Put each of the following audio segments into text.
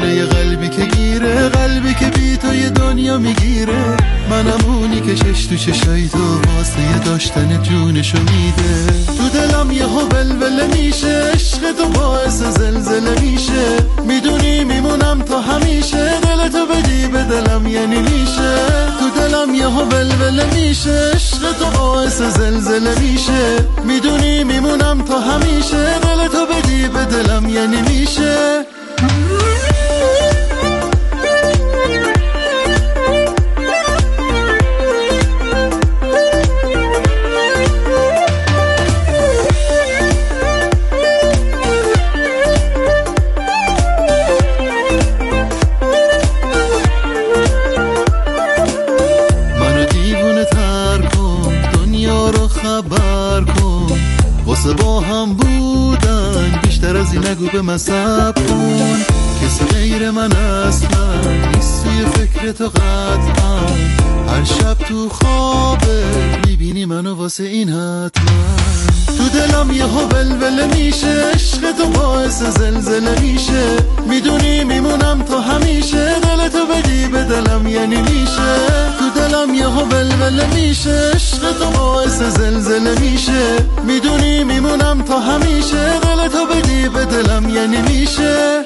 بهونه قلبی که گیره، قلبی که بی تو یه دنیا میگیره. منم اونی که چش تو چشای تو واسه داشتن جونشو میده. تو دلم یه ها ولوله میشه، عشق تو باعث زلزله میشه. میدونی میمونم تا همیشه، دلتو بدی به دلم یعنی میشه. تو دلم یه ها ولوله میشه، عشق تو باعث زلزله میشه. میدونی میمونم تا همیشه، دلتو بدی به دلم یعنی میشه. واسه با هم بودن بیشتر از این نگو به من صبر کن. کسی غیر من اصلا نیست توی فکر تو قطعا. هر شب تو خوابه میبینی منو واسه این حتما. تو دلم یه ها ولوله میشه، عشق تو باعث زلزله میشه. میدونی میمونم تا همیشه، دلتو بدی به دلم یعنی میشه. تو دلم یه ها ولوله میشه، عشق تو باعث زلزله میشه. میدونی میمونم تا همیشه، دلتو بدی به دلم یعنی میشه.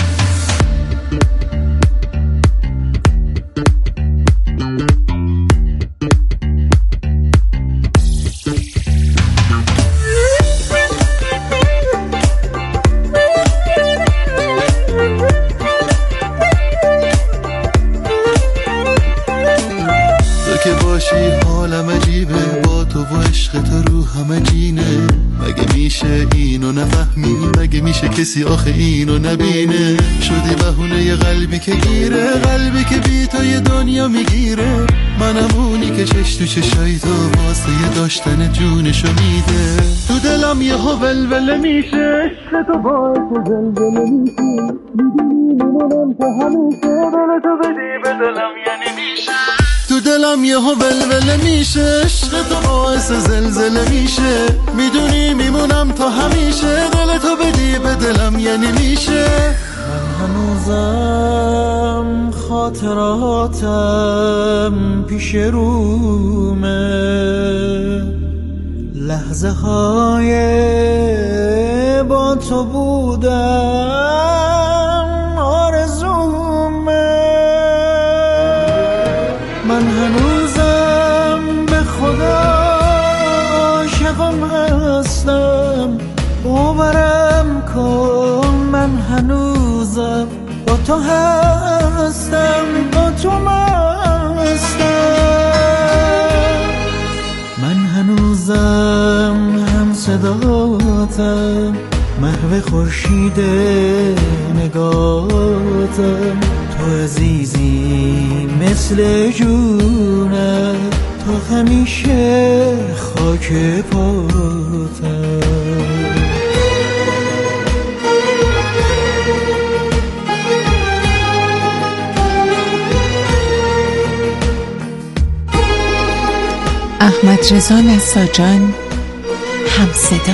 حالم عجیبه با تو و عشق تو رو همه جینه. مگه میشه اینو نفهمی؟ مگه میشه کسی آخه اینو نبینه؟ شدی بهونه یه قلبی که گیره، قلبی که بی تو یه دنیا میگیره. منم اونی که چش تو چشای تو واسه یه داشتن جونشو میده. تو دلم یه ها ولوله میشه، عشق تو باعث زلزله میشه. میدونی میمونم تا همیشه، دلتو بدی به دلم یعنی میشه. تو دلم یه ها ولوله میشه، عشق تو باعث زلزله میشه. میدونی میمونم تا همیشه، دلتو بدی به دلم یعنی میشه. من هنوزم خاطراتم پیش رومه، لحظه های با تو بودم آرزومه. من هنوزم به خدا عاشقم هستم، باورم کن. من هنوزم با تو هستم، با تو هستم. من هنوزم هم صداتم، محو خورشید نگاتم. تو عزیزی مثل جونم، تو همیشه خاک پاتم. احمد رضا نساجان، همصدا.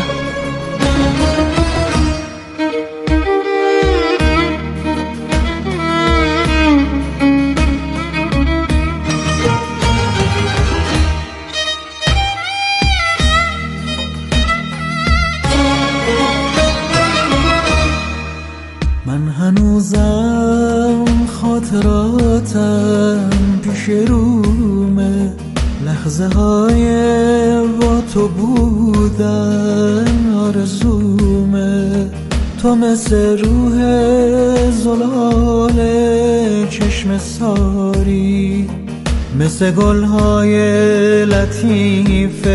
من هنوزم خاطراتم پیش رومه، لحظه های با تو بودن آرزومه. تو مثل روح زلال چشم ساری، مثل گلهای لطیف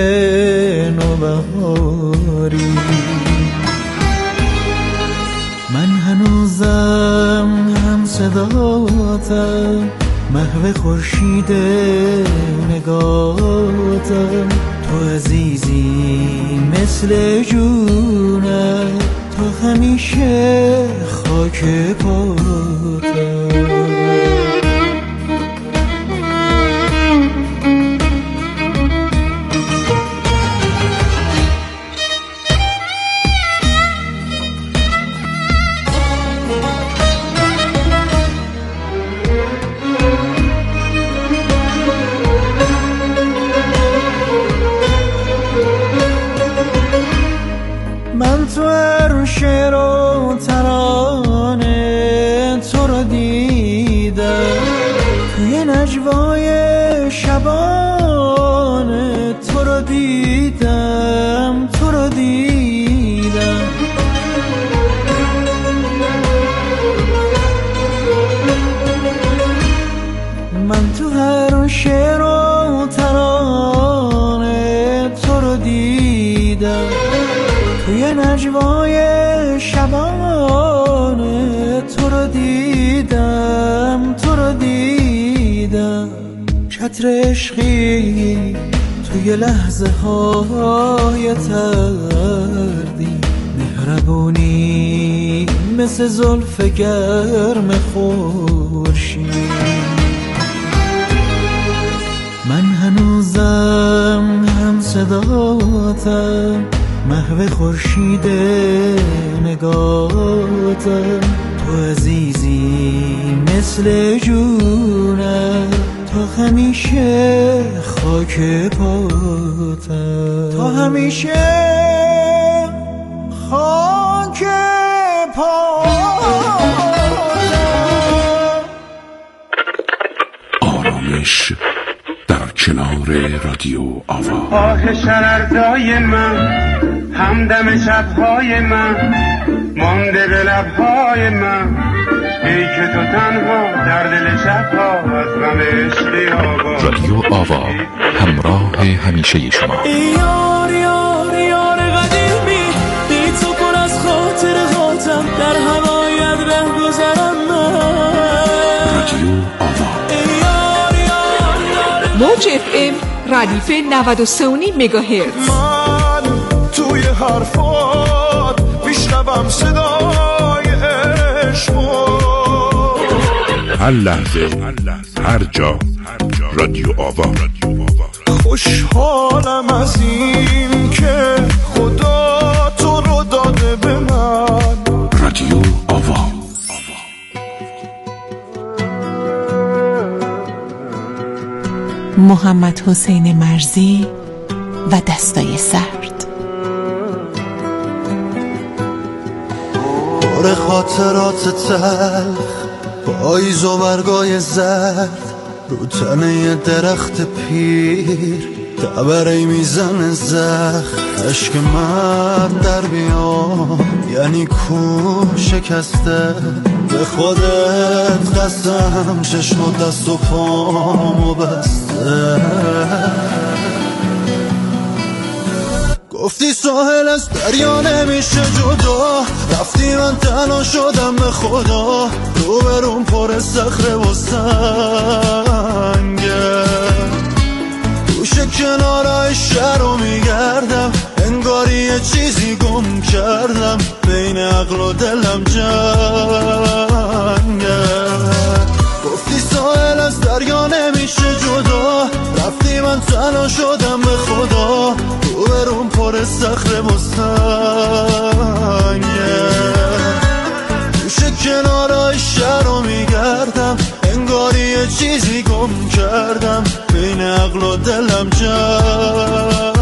نوبهاری. من هنوزم هم صداتم، محو خورشید نگاتم. تو عزیزی مثل جونم، تو همیشه خاک پاتم. نجوای شبانه تو رو دیدم، تو رو دیدم. چتر عشقی توی لحظه های تردی، مهربونی مثل زلف گرم خورشید. من هنوزم هم صداتم، محو خورشید نگاتم. تو عزیزی مثل جونم، تا همیشه خاک پاتم، تا همیشه خاک پاتم. آرامش در کنار رادیو آوا. آه شررزای من، همدم شبهای من، مانده به لبهای من. ای که تو تنها در دل شبها از غم عشقی آوا. رادیو آوا، همراه همیشه شما. یار یار یار قدیمی، بی تو پر از خاطر خاطم، در هوایت ره گذرم من. رادیو آوا. یار یار یار موج FM ردیف 93.9 مگاهرتز. من توی حرفات میشنوم صدای عشق. هر لحظه، هر جا، رادیو آوا. خوشحالم از این که خدا تو رو داده به من. رادیو آوا. محمد حسین مرزی و دستای سرد. پر خاطرات تلخ، پاییز و برگای زرد، رو تنه درخت پیر تبری میزنه زخم. عشق مرد در بیام یعنی کو شکسته. به خودت قسم چشم و دست و پامو بسته. گفتی ساحل از دریا نمیشه جدا، رفتی من تنها شدم به خدا. رو برون پر صخره و سنگه، توش کنارای شهر رو میگردم، انگاری یه چیزی گم کردم، بین عقل و دلم جنگه. گفتی ساحل از دریا نمیشه جدا، رفتی من تنها شدم به خدا. رو برون پر صخره و سنگه، توش کنارای شهر رو میگردم، انگاری یه چیزی گم کردم، بین عقل و دلم جنگه.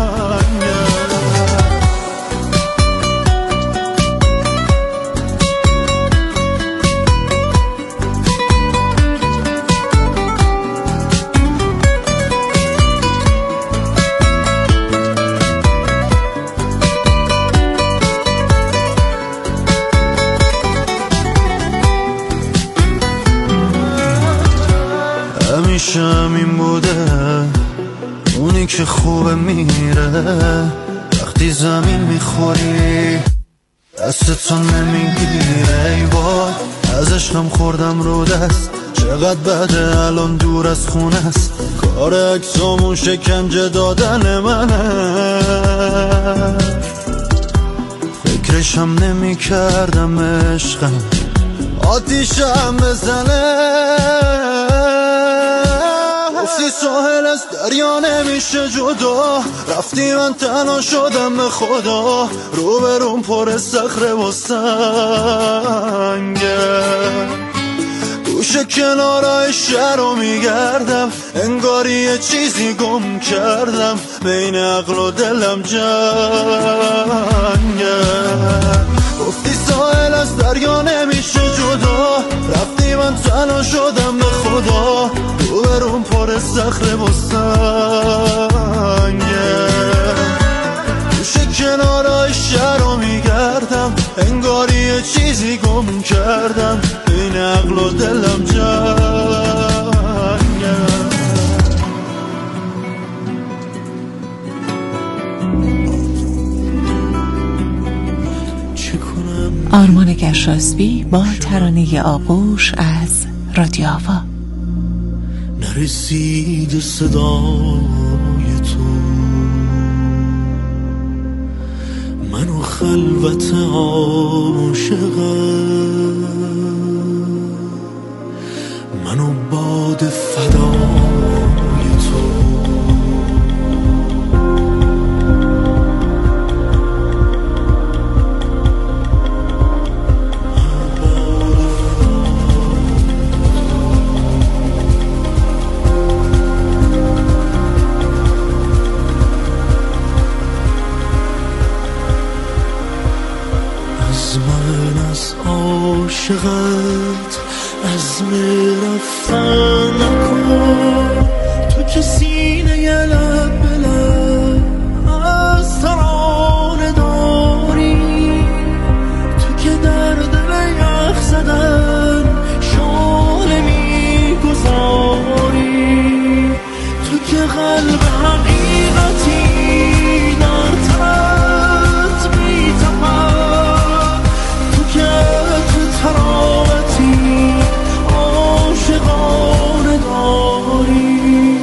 همیشه همین بوده، اونی که خوبه میره، وقتی زمین میخوری دستتون نمیگیره. ای وای از عشقم خوردم رو دست، چقدر بده الان دور از خونه است. کار اکسامون شکنجه دادن منه، فکرشم نمی کردم عشقم آتیشم بزنه. گفتی ساحل از دریا نمیشه جدا، رفتی من تنها شدم به خدا. رو برون پر صخره و سنگه، توش کنارای شهر رو میگردم، انگاری یه چیزی گم کردم، بین عقل و دلم جنگه. گفتی ساحل از دریا نمیشه جدا، رفتی من تنها شدم به خدا. رو برون پر صخره و سنگه، توش کنارای شهر رو میگردم، انگاری یه چیزی گم کردم، بین عقل و دلم جنگه. نگهش رازبی با ترانه آغوش از رادیو آوا. نرسید صدای تو، منو خلوت عاشقم، منو باد فدای تو. عاشقت عزم رفتن نکن، تو که سینه لب به لب از ترانه داری، تو که در دل یخ زدن شعله میگذاری، تو که قلب حقیقتی در تنت میتپد، تو که تراوتی عاشقانه داری.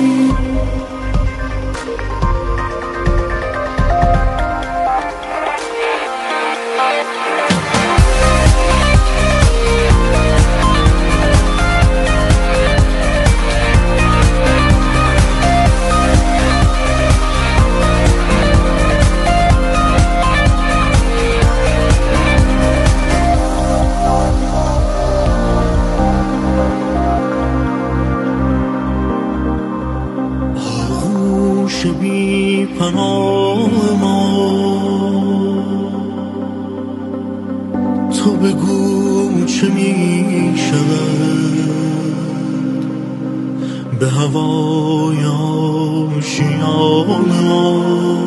بی پناه ما، تو بگو چه می شود به هوای آشیان ما،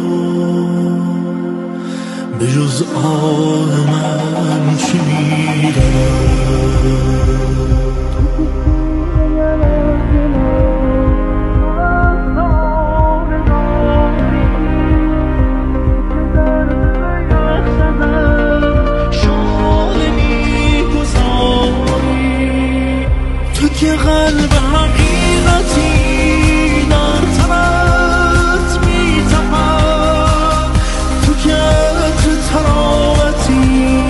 به جز آه من چی می دود. که قلب حقیقتی در تنت میتپد، تو که تو تراوتی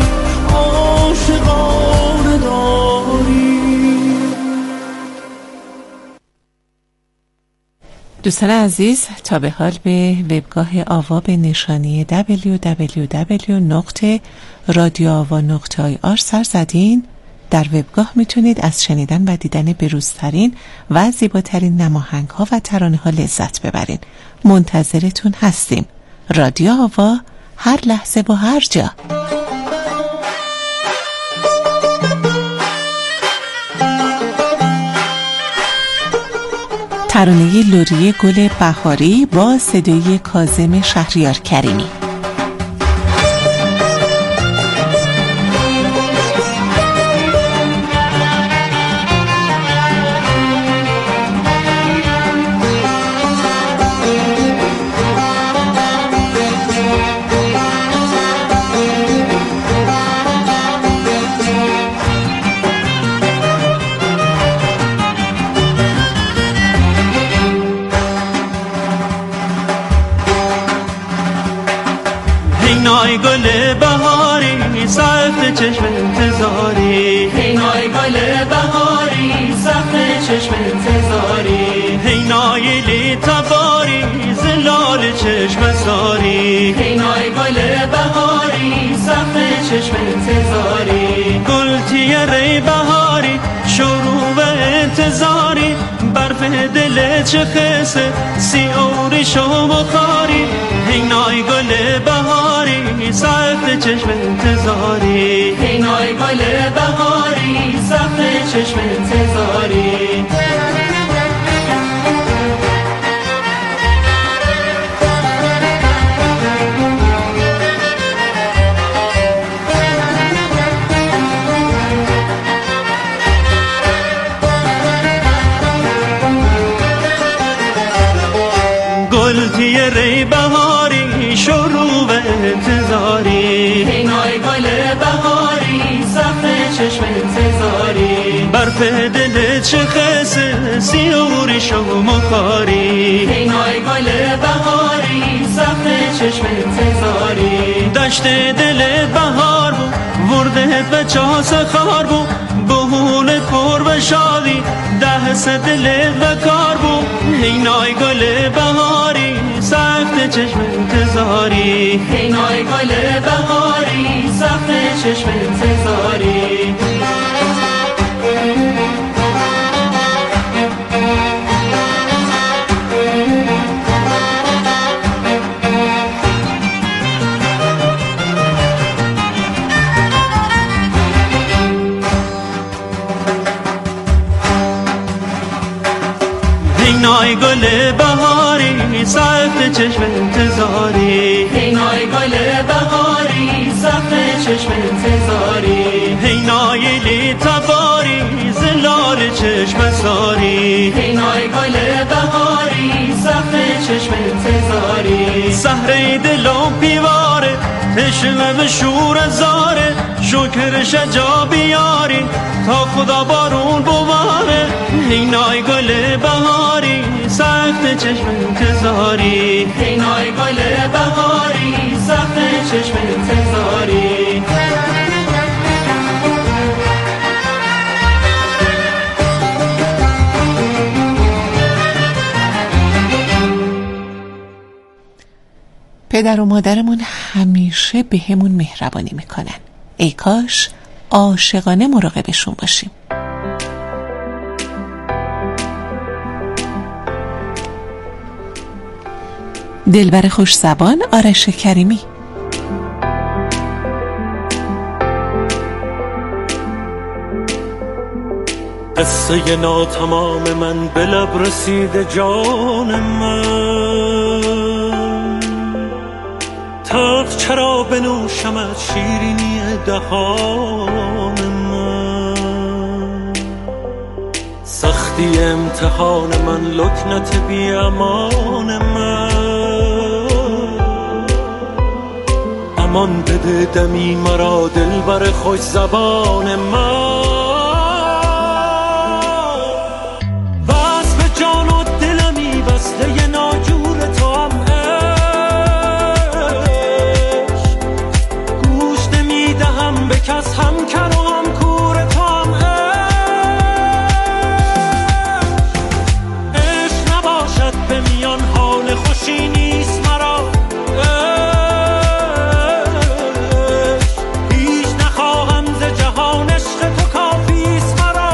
عاشقانه داری. دوستان عزیز، تا به حال به وبگاه آوا به نشانی www.radioava.ir سر زدین؟ در وبگاه میتونید از شنیدن و دیدن بروزترین و زیباترین نماهنگ ها و ترانه ها لذت ببرین. منتظرتون هستیم. رادیو آوا، هر لحظه و هر جا. ترانه لوری گل بهاری با صدای کاظم شهریار کریمی. نای گل بهاری سخت چشم انتظاری، هی نای گل بهاری سخت چشم انتظاری، هی نای لی تباری زلال چشم ساری، هی نای گل بهاری سخت چشم انتظاری، گل تیره بهاری شروع و انتظاری، برف دل چه خسه سی اوری شو بخاری، هی نای گل بهاری سخت چشم انتظاری، هی نای گل بهاری سخت چشم انتظاری. گل تیره بهاری شروع و انتظاری، هی نای گل بهاری حرف دل چه خسه سیوری شما خاری اینای گل بهاری سخت چشم انتظاری دشت دل بهار بود ورده به چاس خار بود بهول پر و شادی دهس دل و کار بود اینای گل بهاری سخت چشم انتظاری اینای گل بهاری سخت چشم انتظاری اینای گل بهاری سخت چشم انتظاری اینای گل بهاری سخت چشم انتظاری اینای لی تباری زلال چشم ساری اینای گل بهاری سخت چشم انتظاری سهره دلم پیواره تشنه به شور زاره شکر شجا بیاری تا خدا بارون بواره اینای گل بهاری سخت چشم انتظاری اینای گل بهاری سخت چشم انتظاری پدر و مادرمون همیشه به همون مهربانی میکنن. ای کاش عاشقانه مراقبشون باشیم. دلبر خوش زبان آرش کریمی. قصه ناتمام من به لب رسیده جان من تلخ چرا بنوشمت شیرینی دهان من سختی امتحان من لکنت بی امان من امان بده دمی مرا دلبر خوش زبان من کس هم کر و هم کور تو هم عشق نباشد به میان حال خوشی نیست مرا هیچ نخواهم ز جهان عشق تو کافیست مرا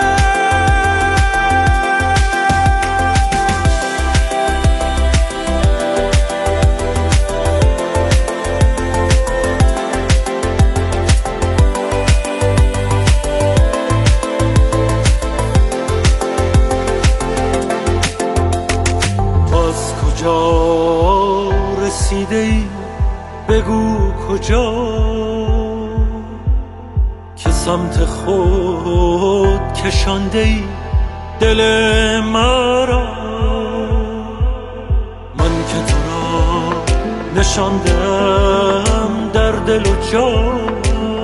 بگو کجا که سمت خود کشانده ای دل مرا من که تو را نشاندم در دل و جان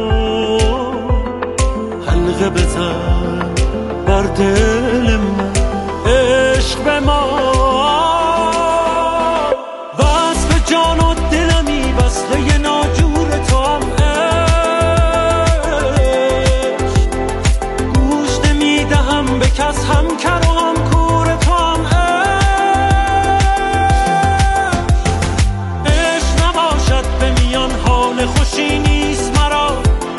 حلقه بزن بر دل من عشق به ما کس هم کر و هم کور تو هم عشق نباشد به میان حال خوشی نیست مرا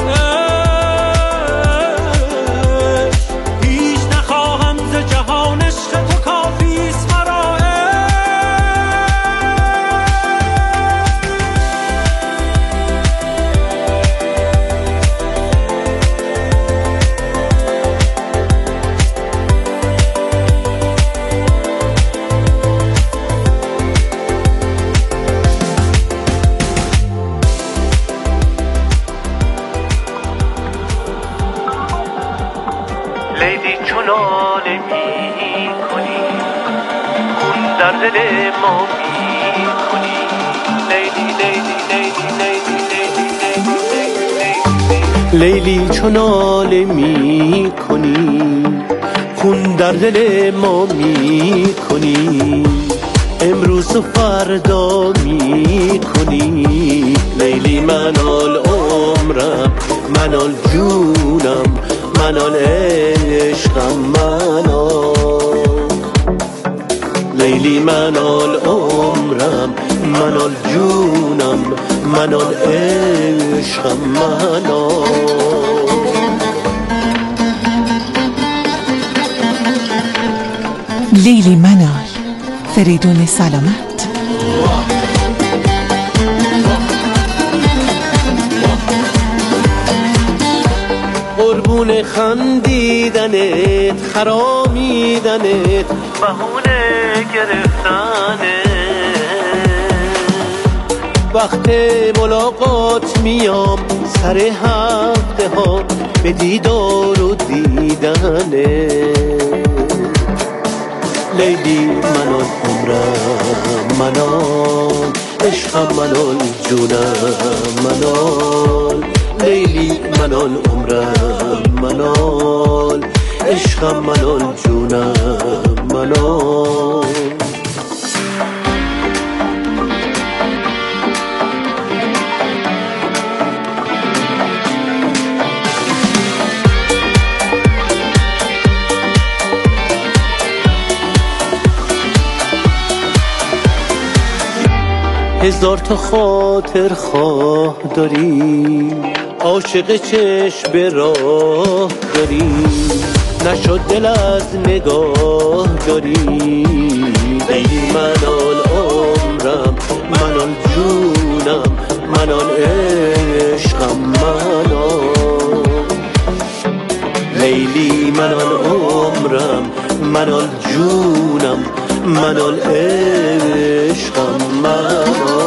هیچ نخواهم ز جهان عشق تو کافیست مرا لیلی چونان می کنی خون در دل ما می کنی لیلی لیلی لیلی لیلی لیلی لیلی لیلی چون ناله می کنی، خون در دل ما می کنی، امروز و فردا می کنی. لیلی منال عمرم، منال جونم، منال عشقم، منال لیلی منال عمرم، منال جونم، منال عشقم، منال. لیلی منال، فریدون سلامت. قربون خندیدنت، خرامیدنت، بهونه گرفتنت، وقت ملاقات میام سر هفته ها به دیدار و دیدنت. لیلی منال عمرم، منال عشقم، منال جونم، منال لیلی منال عمرم، منال عشقم، منال جونم، منال. هزار تا خاطر خواه داری، عاشق چشم به راه داری، نشد دل از نگاه داری. لیلی منال عمرم، منال جونم، منال عشقم، منال لیلی منال عمرم، منال جونم، منال عشقم، منال.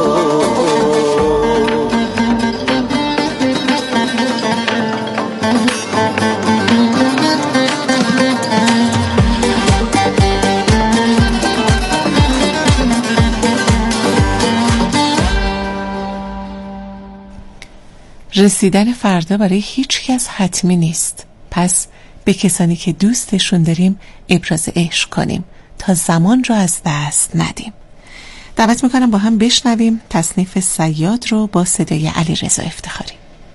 رسیدن فردا برای هیچ کس حتمی نیست، پس به کسانی که دوستشون داریم ابراز عشق کنیم تا زمان رو از دست ندیم. دعوت میکنم با هم بشنویم تصنیف صیاد رو با صدای علیرضا افتخاری.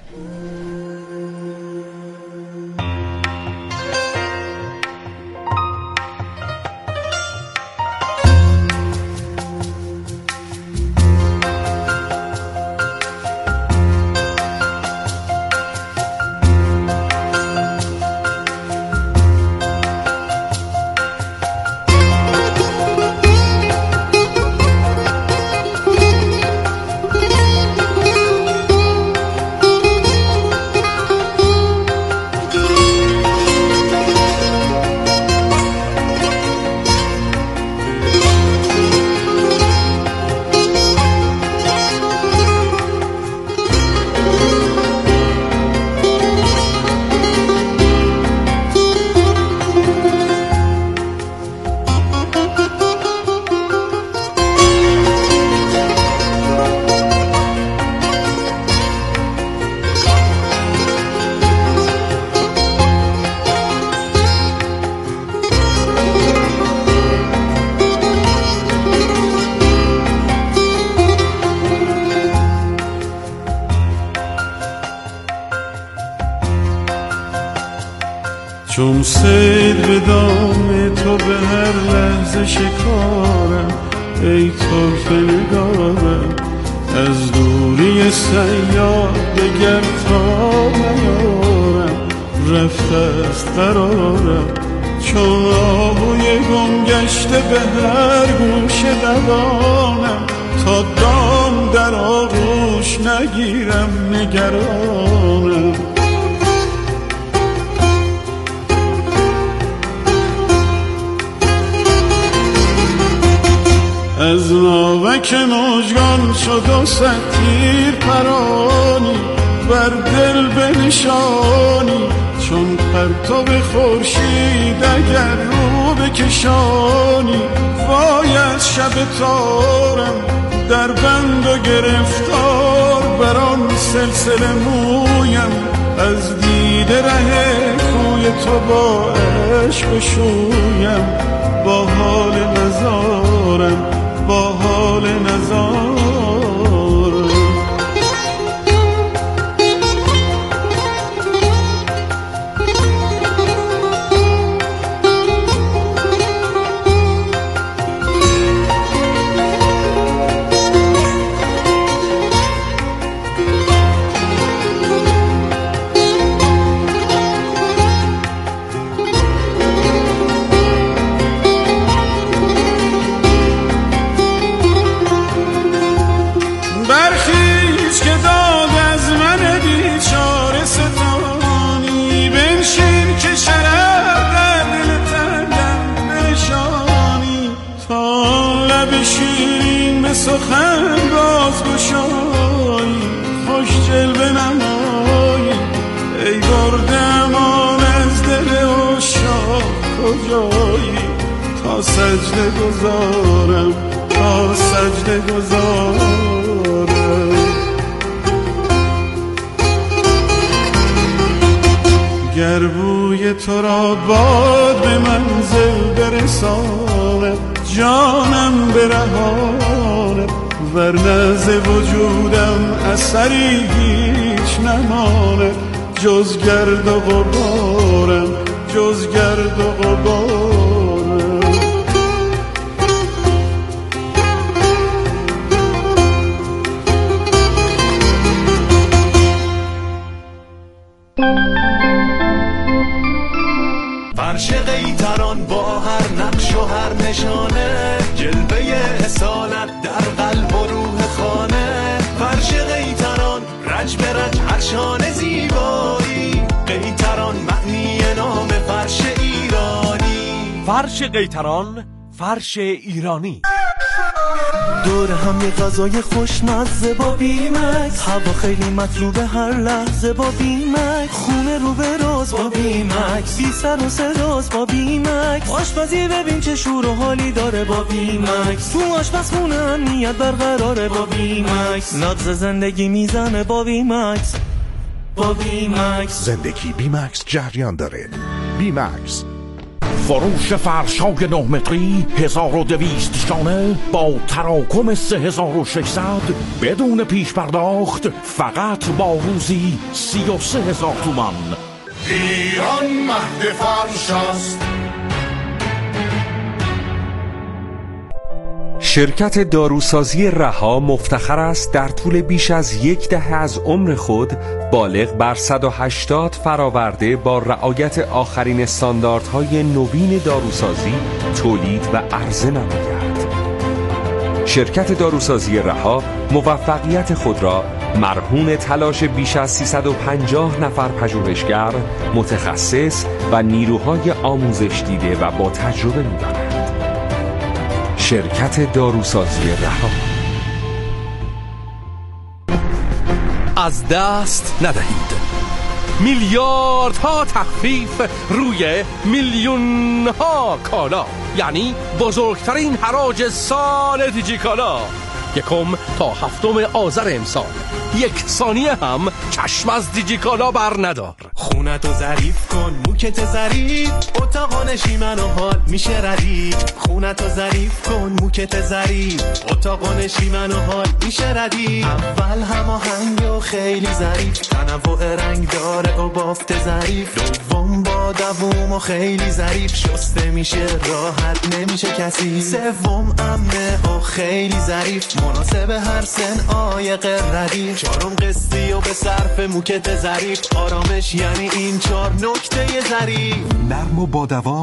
چون سیل به دام تو به هر لحظه شکارم، ای طرف نگارم، از دوری صیاد دگر تا نیارم، رفته است قرارم، چون آهوی گم گشته به هر گوشه دوانم، تا دام در آغوش نگیرم نگرانم. از ناوک مژگان شد و صد تیر پرانی، بر دل بنشانی، چون پرتو خورشید اگر رو بکشانی. وای از شب تارم در بند و گرفتار، بر آن سلسله مویم از دیده ره کوی تو با عشق شویم، با حال نزارم، با حال نزارم. سخن باز گشایی، خوش جلوه نمایی، ای برده امان از دل عشاق کجایی؟ تا سجده گذارم، تا سجده گذارم. گر بوی تو را باد به منزل برساند، جانم برهاند، ورنه ز وجودم اثری هیچ نماند، جز گرد و غبارم، جز گرد و غبارم. فرش قیطران با هر نقش و هر نشانه، جلوه اصالت در قلب و روح خانه. فرش قیطران رج به رج هر شانه زیبایی، قیطران معنی نام فرش ایرانی. فرش قیطران، فرش ایرانی. دور هم یه غذای خوشمزه با بیمکس، هوا خیلی مطلوبه هر لحظه با بیمکس، خونه رو به راز با بیمکس، بی سر و صداست با بیمکس، آشپزی ببین چه شور و حالی داره با بیمکس، تو آشپزخونه امنیت برقراره با بیمکس، نبض زندگی میزنه با بیمکس، با بیمکس. زندگی بیمکس جریان داره. بیمکس. فروش فرش‌های 9 متری 1200 شانه با تراکم 3600 بدون پیش پرداخت، فقط با روزی 33000 تومان. ایران مهد فرش است. شرکت داروسازی رها مفتخر است در طول بیش از 10 دهه از عمر خود بالغ بر 180 فراورده با رعایت آخرین استانداردهای نوین داروسازی تولید و عرضه نماید. شرکت داروسازی رها موفقیت خود را مرهون تلاش بیش از 350 نفر پژوهشگر، متخصص و نیروهای آموزش دیده و با تجربه می‌داند. شرکت داروسازی رها. از دست ندهید. میلیاردها تخفیف روی میلیونها کالا، یعنی بزرگترین حراج سال دیجیکالا. 1 تا 7 آذر امسال. 1 ثانیه هم چشم از دیجیکالا بر ندار. خونتو ظریف کن، موکت ظریف، اتاق نشیمن و حال میشه ردیف. خونتو ظریف کن، موکت ظریف، اتاق نشیمن و حال میشه ردیف. اول هماهنگ و خیلی ظریف، تنوع رنگ داره و بافت ظریف. دوم با دووم و خیلی ظریف، شسته میشه راحت نمیشه کسی. سوم امنه و خیلی ظریف، مناسب هر سن عایق ردیف. 4 قسطی و به صرف موکت ظریف، آرامش یعنی این 4 نکته ظریف. نرم و با دوام